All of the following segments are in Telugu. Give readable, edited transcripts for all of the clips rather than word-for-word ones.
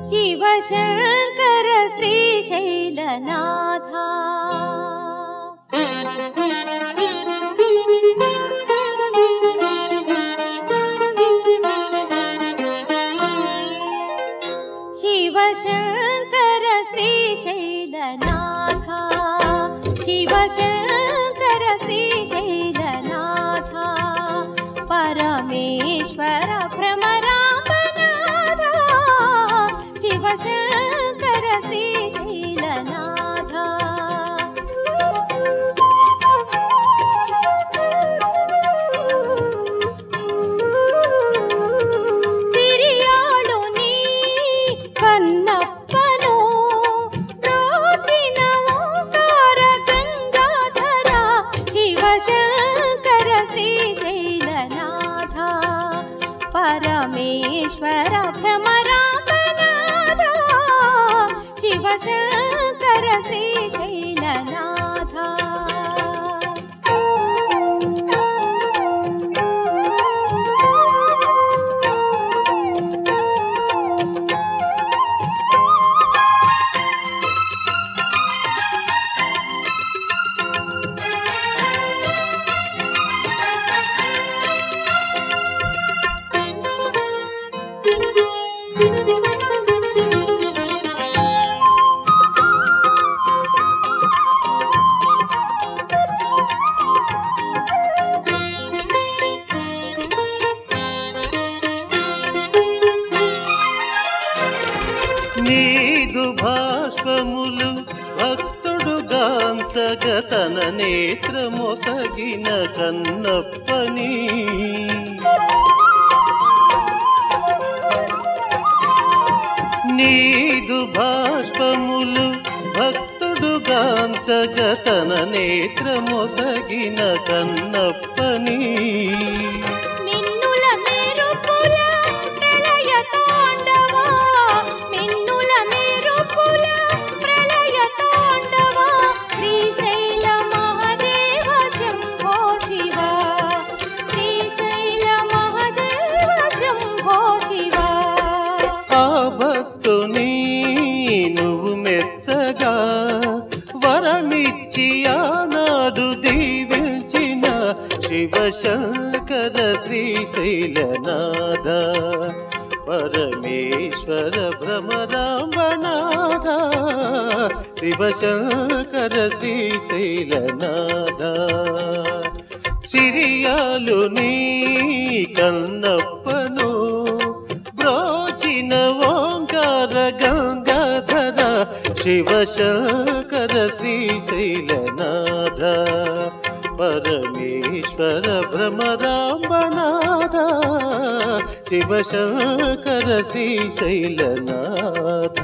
शिवशङ्कर श्रीशैलनाथा शिवशङ्कर श्रीशैलनाथा शिवशङ्कर श्रीशैलनाथा परमेश्वर भ्रमराम्बनाथा शिवशङ्कर श्रीशैलनाथा सिरियाळुनी कन्नप्पनु रोचिन ओंकार गंगाधर शिवशङ्कर श्रीशैलनाथा परमेश्वर भ्रमराम्बनाथा शिवशङ्कर श्रीशैलनाथा నీదు భాష్పములు భక్తుడుగాంచగ తన నేత్రమొసగిన కన్నప్పని నీదు భాష్పములు భక్తుడుగాంచగ తన నేత్రమొసగిన కన్నప్పని నువ్వు మెచ్చగా వరమిచ్చి ఆనాడు దీవించిన శివశంకర శ్రీశైలనాథ పరమేశ్వర భ్రమరాంబనాథ శివశంకర శ్రీశైలనాథ సిరియాలు నీ కన్నప్పను బ్రోచిన ఓంకార గంగాధర శివశంకర శ్రీశైలనాథ పరమేశ్వర భ్రమరాంబనాథ శివశంకర శ్రీశైలనాథ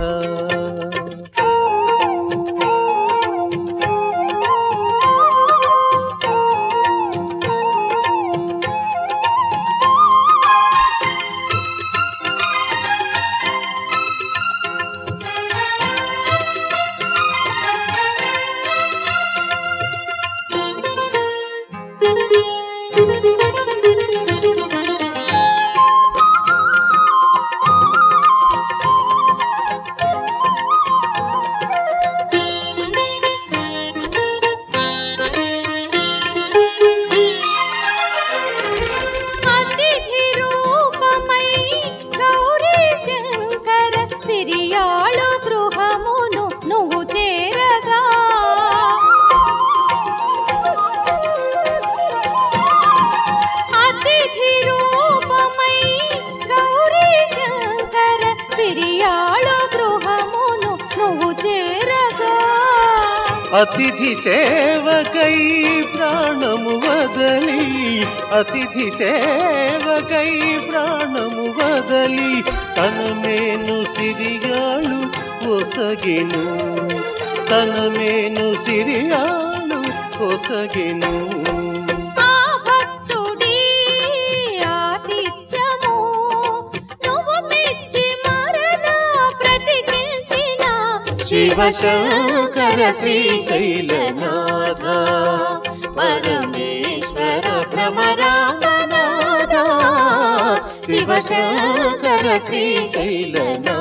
అతిథి సేవకై ప్రాణము వదలి అతిథి సేవకై ప్రాణము వదలి తన మేను సిరియాಳು ఒసగెను తన మేను సిరియాಳು ఒసగెను శివశంకర శ్రీశైలనాథ పరమేశ్వర భ్రమరాంబనాథ శివశంకర శ్రీశైలనాథ